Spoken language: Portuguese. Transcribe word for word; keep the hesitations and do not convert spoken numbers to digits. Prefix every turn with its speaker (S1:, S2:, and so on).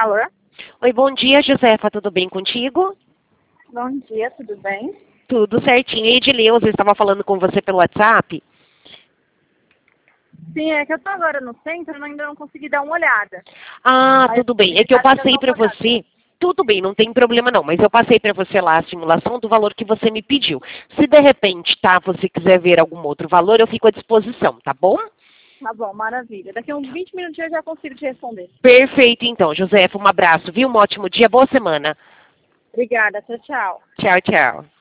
S1: Alô?
S2: Oi, bom dia, Josefa, tudo bem contigo?
S1: Bom dia, tudo bem?
S2: Tudo certinho. Edileuza, eu estava falando com você pelo WhatsApp.
S1: Sim, é que eu tô agora no centro e ainda não consegui dar uma olhada.
S2: Ah,
S1: Mas
S2: tudo bem. É que eu
S1: acho eu
S2: passei
S1: dou
S2: para
S1: uma olhada.
S2: você. Tudo bem, não tem problema não, mas eu passei para você lá a simulação do valor que você me pediu. Se de repente, tá, você quiser ver algum outro valor, eu fico à disposição, tá bom?
S1: Tá bom, maravilha. Daqui a uns vinte minutinhos eu já consigo te responder.
S2: Perfeito, então, Josefa, um abraço, viu? Um ótimo dia, boa semana.
S1: Obrigada, tchau, tchau.
S2: Tchau, tchau.